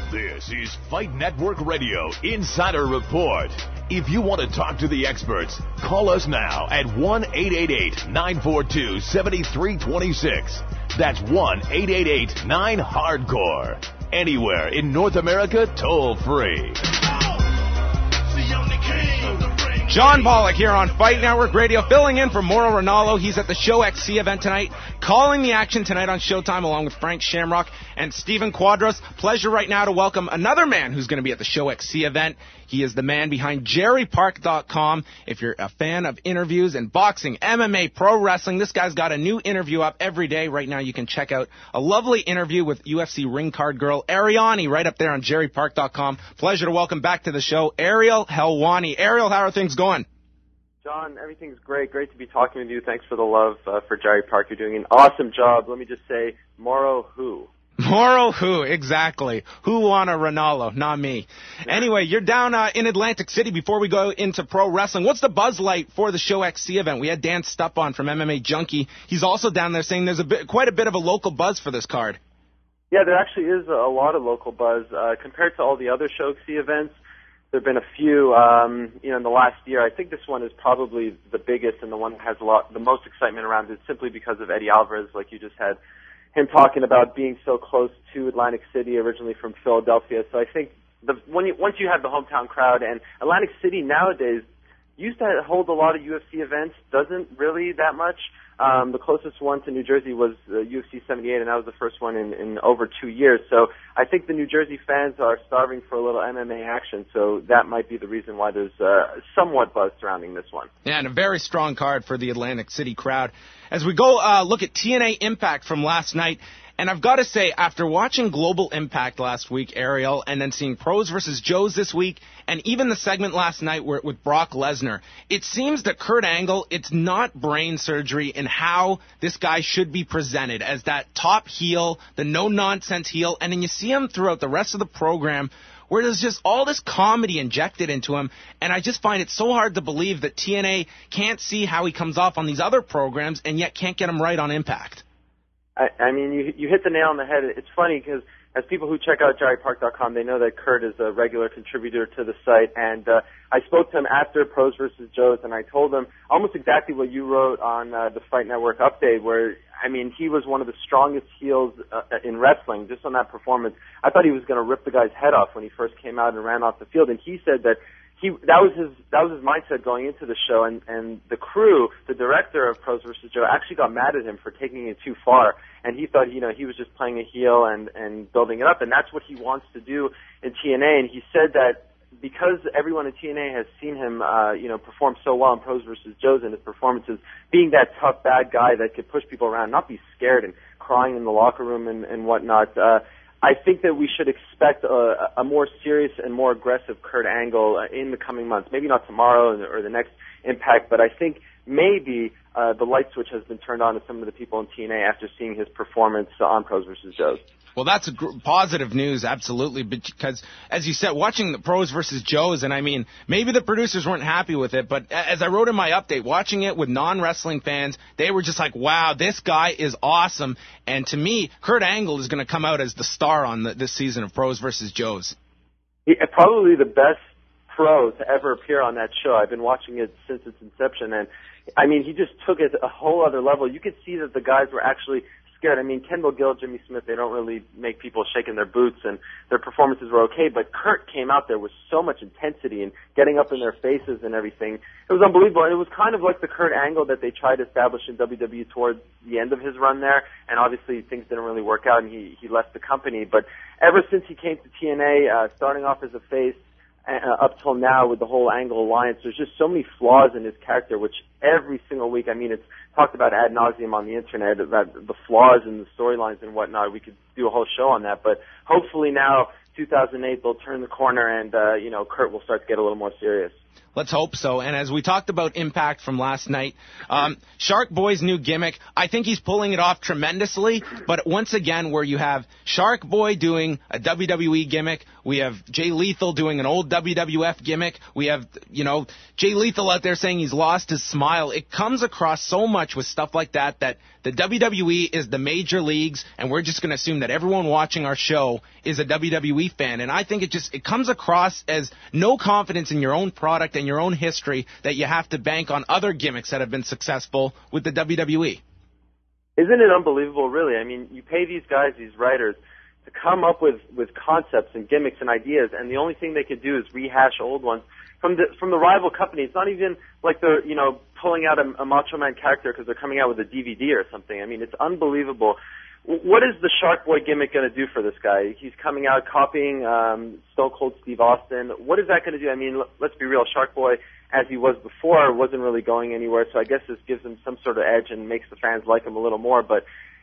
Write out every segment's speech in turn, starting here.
This is Fight Network Radio Insider Report. If you want to talk to the experts, call us now at 1-888-942-7326. That's 1-888-9-HARDCORE. Anywhere in North America, toll free. John Pollock here on Fight Network Radio, filling in for Mauro Ranallo. He's at the Show XC event tonight, calling the action tonight on Showtime along with Frank Shamrock and Steven Quadros. Pleasure right now to welcome another man who's going to be at the Show XC event. He is the man behind JerryPark.com. If you're a fan of interviews and boxing, MMA, pro wrestling, this guy's got a new interview up every day. Right now you can check out a lovely interview with UFC ring card girl Ariane right up there on JerryPark.com. Pleasure to welcome back to the show Ariel Helwani. Ariel, how are things going? John, everything's great. Great to be talking with you. Thanks for the love for Jerry Park. You're doing an awesome job. Let me just say, Mauro who? Mauro who, exactly. Who won a Ranallo? Not me. Anyway, you're down in Atlantic City. Before we go into pro wrestling, what's the buzz like for the Show XC event? We had Dan Stupp on from MMA Junkie. He's also down there saying there's quite a bit of a local buzz for this card. Yeah, there actually is a lot of local buzz. Compared to all the other Show XC events, there have been a few, in the last year. I think this one is probably the biggest and the one that has the most excitement around it, simply because of Eddie Alvarez, like you just had him talking about being so close to Atlantic City, originally from Philadelphia. So I think once you have the hometown crowd, and Atlantic City nowadays used to hold a lot of UFC events, doesn't really that much. The closest one to New Jersey was UFC 78, and that was the first one in over 2 years. So I think the New Jersey fans are starving for a little MMA action, so that might be the reason why there's somewhat buzz surrounding this one. Yeah, and a very strong card for the Atlantic City crowd. As we go look at TNA Impact from last night, and I've got to say, after watching Global Impact last week, Ariel, and then seeing Pros versus Joes this week, and even the segment last night with Brock Lesnar, it seems that Kurt Angle, it's not brain surgery in how this guy should be presented as that top heel, the no-nonsense heel, and then you see him throughout the rest of the program where there's just all this comedy injected into him, and I just find it so hard to believe that TNA can't see how he comes off on these other programs and yet can't get him right on Impact. I mean, you hit the nail on the head. It's funny because as people who check out JerryPark.com, they know that Kurt is a regular contributor to the site, and I spoke to him after Pros vs. Joes, and I told him almost exactly what you wrote on the Fight Network update, where, I mean, he was one of the strongest heels in wrestling, just on that performance. I thought he was going to rip the guy's head off when he first came out and ran off the field, and he said that that was his mindset going into the show, and the crew, the director of Pros vs. Joe, actually got mad at him for taking it too far, and he thought, he was just playing a heel and building it up, and that's what he wants to do in TNA, and he said that because everyone in TNA has seen him, perform so well in Pros vs. Joes in his performances, being that tough bad guy that could push people around, not be scared and crying in the locker room and whatnot, I think that we should expect a more serious and more aggressive Kurt Angle in the coming months. Maybe not tomorrow or the next Impact, but I think maybe the light switch has been turned on to some of the people in TNA after seeing his performance on Pros vs. Joes. Well, that's positive news, absolutely, because, as you said, watching the Pros versus Joes, and I mean, maybe the producers weren't happy with it, but as I wrote in my update, watching it with non-wrestling fans, they were just like, wow, this guy is awesome, and to me, Kurt Angle is going to come out as the star on this season of Pros versus Joes. Probably the best pro to ever appear on that show. I've been watching it since its inception, and, I mean, he just took it a whole other level. You could see that the guys were actually scared. I mean, Kendall Gill, Jimmy Smith, they don't really make people shake in their boots, and their performances were okay, but Kurt came out there with so much intensity and getting up in their faces and everything. It was unbelievable. It was kind of like the Kurt Angle that they tried to establish in WWE towards the end of his run there, and obviously things didn't really work out, and he left the company. But ever since he came to TNA, starting off as a face, up till now with the whole Angle alliance, there's just so many flaws in his character, which every single week, I mean, it's talked about ad nauseum on the internet, about the flaws in the storylines and whatnot. We could do a whole show on that, but hopefully now, 2008, they'll turn the corner and, Kurt will start to get a little more serious. Let's hope so. And as we talked about Impact from last night, Shark Boy's new gimmick, I think he's pulling it off tremendously. But once again, where you have Shark Boy doing a WWE gimmick, we have Jay Lethal doing an old WWF gimmick, we have, Jay Lethal out there saying he's lost his smile. It comes across so much with stuff like that the WWE is the major leagues, and we're just going to assume that everyone watching our show is a WWE fan. And I think it comes across as no confidence in your own product and your own history that you have to bank on other gimmicks that have been successful with the WWE. Isn't it unbelievable, really? I mean, you pay these guys, these writers, to come up with concepts and gimmicks and ideas, and the only thing they could do is rehash old ones from the rival company. It's not even like they're, pulling out a Macho Man character because they're coming out with a DVD or something. I mean, it's unbelievable. What is the Shark Boy gimmick going to do for this guy? He's coming out copying Stone Cold Steve Austin. What is that going to do? I mean, let's be real. Shark Boy, as he was before, wasn't really going anywhere, so I guess this gives him some sort of edge and makes the fans like him a little more. But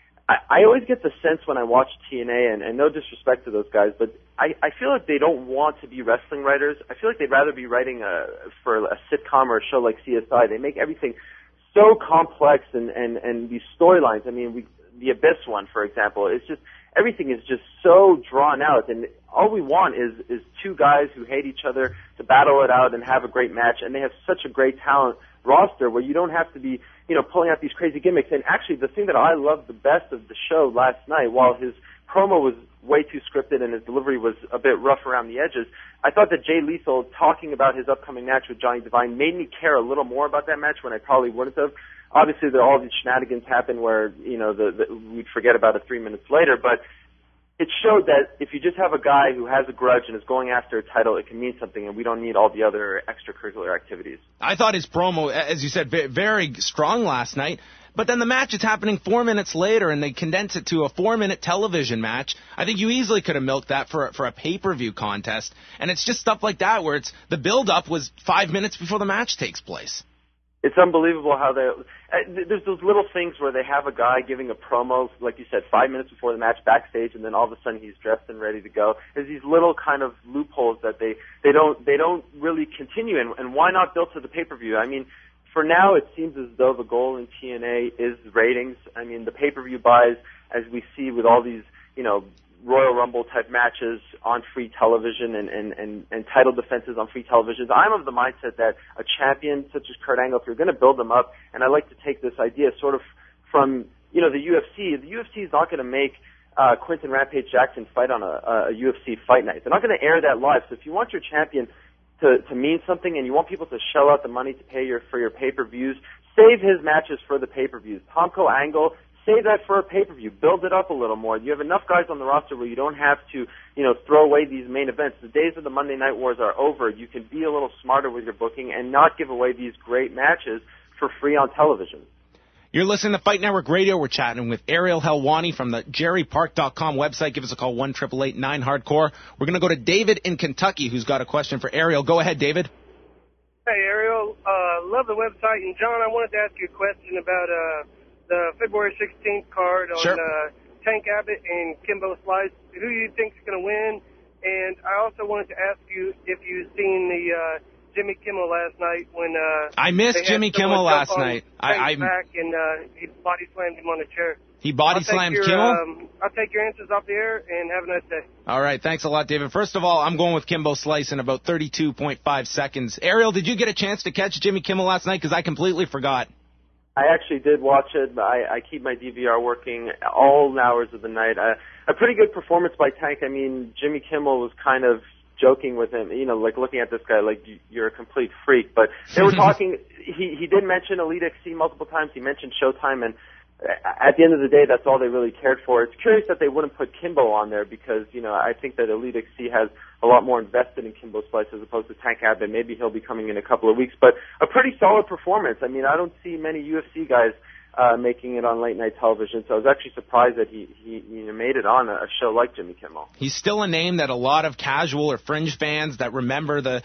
I always get the sense when I watch TNA, and no disrespect to those guys, but I feel like they don't want to be wrestling writers. I feel like they'd rather be writing for a sitcom or a show like CSI. They make everything so complex and these storylines. I mean, the Abyss one, for example, it's just everything is just so drawn out, and all we want is two guys who hate each other to battle it out and have a great match, and they have such a great talent roster where you don't have to be, pulling out these crazy gimmicks. And actually, the thing that I loved the best of the show last night, while his promo was way too scripted and his delivery was a bit rough around the edges, I thought that Jay Lethal talking about his upcoming match with Johnny Devine made me care a little more about that match when I probably wouldn't have. Obviously, all these shenanigans happen where, we'd forget about it 3 minutes later, but it showed that if you just have a guy who has a grudge and is going after a title, it can mean something, and we don't need all the other extracurricular activities. I thought his promo, as you said, very strong last night. But then the match is happening 4 minutes later, and they condense it to a 4-minute television match. I think you easily could have milked that for a pay-per-view contest. And it's just stuff like that where the build-up was 5 minutes before the match takes place. It's unbelievable how there's those little things where they have a guy giving a promo, like you said, 5 minutes before the match backstage, and then all of a sudden he's dressed and ready to go. There's these little kind of loopholes that they don't really continue, and why not build to the pay-per-view? I mean, for now it seems as though the goal in TNA is ratings. I mean, the pay-per-view buys, as we see with all these, Royal Rumble type matches on free television and title defenses on free television. I'm of the mindset that a champion such as Kurt Angle, if you're going to build them up, and I like to take this idea sort of from, the UFC. The UFC is not going to make Quinton Rampage Jackson fight on a UFC fight night. They're not going to air that live. So if you want your champion to mean something and you want people to shell out the money to pay for your pay-per-views, save his matches for the pay-per-views. Tomko Angle, save that for a pay-per-view. Build it up a little more. You have enough guys on the roster where you don't have to, throw away these main events. The days of the Monday Night Wars are over. You can be a little smarter with your booking and not give away these great matches for free on television. You're listening to Fight Network Radio. We're chatting with Ariel Helwani from the JerryPark.com website. Give us a call, 1-888-9-HARDCORE. We're going to go to David in Kentucky, who's got a question for Ariel. Go ahead, David. Hey, Ariel. Love the website. And, John, I wanted to ask you a question about the February 16th card on Tank Abbott and Kimbo Slice. Who do you think is going to win? And I also wanted to ask you if you've seen the Jimmy Kimmel last night when I missed Jimmy Kimmel last night. I back and he body slammed him on a chair. He body slammed Kimmel? I'll take your answers off the air and have a nice day. All right, thanks a lot, David. First of all, I'm going with Kimbo Slice in about 32.5 seconds. Ariel, did you get a chance to catch Jimmy Kimmel last night? Because I completely forgot. I actually did watch it. I keep my DVR working all hours of the night. A pretty good performance by Tank. I mean, Jimmy Kimmel was kind of joking with him, like looking at this guy like you're a complete freak. But they were talking. He did mention Elite XC multiple times. He mentioned Showtime, and at the end of the day, that's all they really cared for. It's curious that they wouldn't put Kimbo on there because I think that Elite XC has a lot more invested in Kimbo Slice as opposed to Tank Abbott. Maybe he'll be coming in a couple of weeks, but a pretty solid performance. I mean, I don't see many UFC guys making it on late night television. So I was actually surprised that he made it on a show like Jimmy Kimmel. He's still a name that a lot of casual or fringe fans that remember the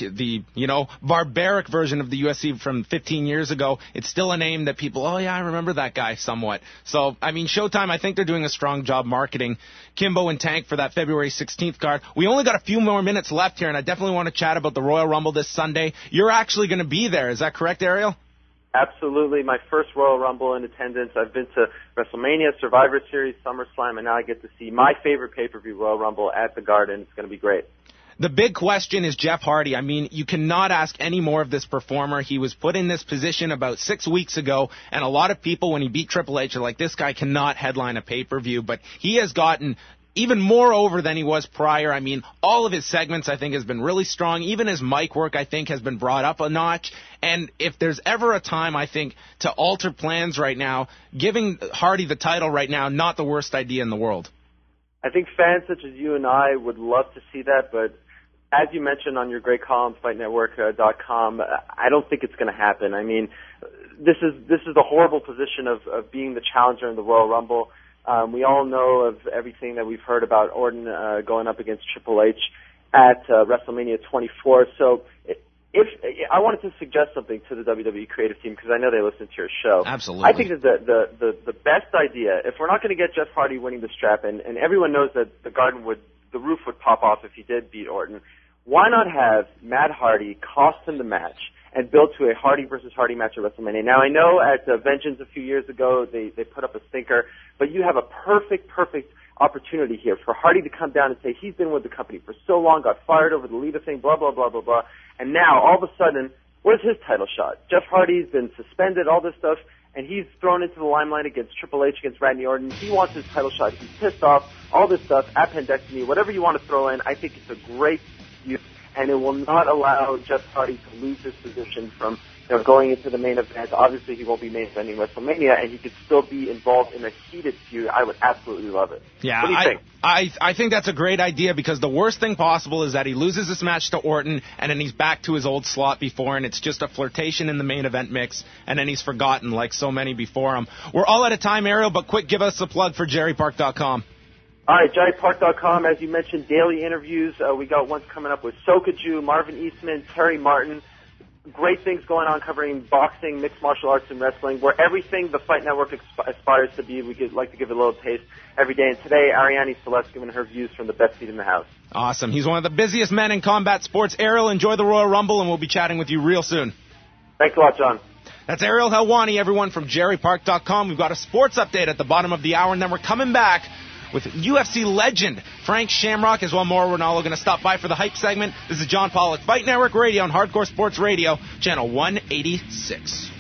barbaric version of the UFC from 15 years ago. It's still a name that people, oh yeah, I remember that guy somewhat. So I mean, Showtime, I think they're doing a strong job marketing Kimbo and Tank for that February 16th card. We only got a few more minutes left here, and I definitely want to chat about the Royal Rumble this Sunday. You're actually going to be there, is that correct, Ariel? Absolutely. My first Royal Rumble in attendance. I've been to WrestleMania, Survivor Series, SummerSlam, and now I get to see my favorite pay-per-view Royal Rumble at the Garden. It's going to be great. The big question is Jeff Hardy. I mean, you cannot ask any more of this performer. He was put in this position about 6 weeks ago, and a lot of people, when he beat Triple H, are like, this guy cannot headline a pay-per-view, but he has gotten even more over than he was prior. I mean, all of his segments, I think, has been really strong. Even his mic work, I think, has been brought up a notch. And if there's ever a time, I think, to alter plans right now, giving Hardy the title right now, not the worst idea in the world. I think fans such as you and I would love to see that, but as you mentioned on your great column, FightNetwork.com, I don't think it's going to happen. I mean, this is the horrible position of being the challenger in the Royal Rumble. We all know of everything that we've heard about Orton going up against Triple H at WrestleMania 24. So if I wanted to suggest something to the WWE creative team, because I know they listen to your show. Absolutely. I think that the best idea, if we're not going to get Jeff Hardy winning the strap, and everyone knows that the roof would pop off if he did beat Orton, why not have Matt Hardy cost him the match and build to a Hardy versus Hardy match at WrestleMania? Now, I know at Vengeance a few years ago they put up a stinker, but you have a perfect opportunity here for Hardy to come down and say he's been with the company for so long, got fired over the Lita thing, blah, blah, blah, blah, blah, and now, all of a sudden, where's his title shot? Jeff Hardy's been suspended, all this stuff, and he's thrown into the limelight against Triple H, against Randy Orton. He wants his title shot. He's pissed off, all this stuff, appendectomy, whatever you want to throw in. I think it's a great use, and it will not allow Jeff Hardy to lose his position from going into the main event. Obviously, he won't be main eventing WrestleMania, and he could still be involved in a heated feud. I would absolutely love it. Yeah, what do you think? I think that's a great idea, because the worst thing possible is that he loses this match to Orton, and then he's back to his old slot before, and it's just a flirtation in the main event mix, and then he's forgotten like so many before him. We're all out of time, Ariel, but quick, give us a plug for JerryPark.com. All right, JerryPark.com, as you mentioned, daily interviews. We got ones coming up with Soka-Ju, Marvin Eastman, Terry Martin. Great things going on covering boxing, mixed martial arts, and wrestling. Where everything the Fight Network aspires to be, we could like to give it a little taste every day. And today, Ariane Celeste giving her views from the best seat in the house. Awesome. He's one of the busiest men in combat sports. Ariel, enjoy the Royal Rumble, and we'll be chatting with you real soon. Thanks a lot, John. That's Ariel Helwani, everyone, from JerryPark.com. We've got a sports update at the bottom of the hour, and then we're coming back with UFC legend Frank Shamrock, as well. Mauro Ranallo going to stop by for the hype segment. This is John Pollock, Fight Network Radio and Hardcore Sports Radio, channel 186.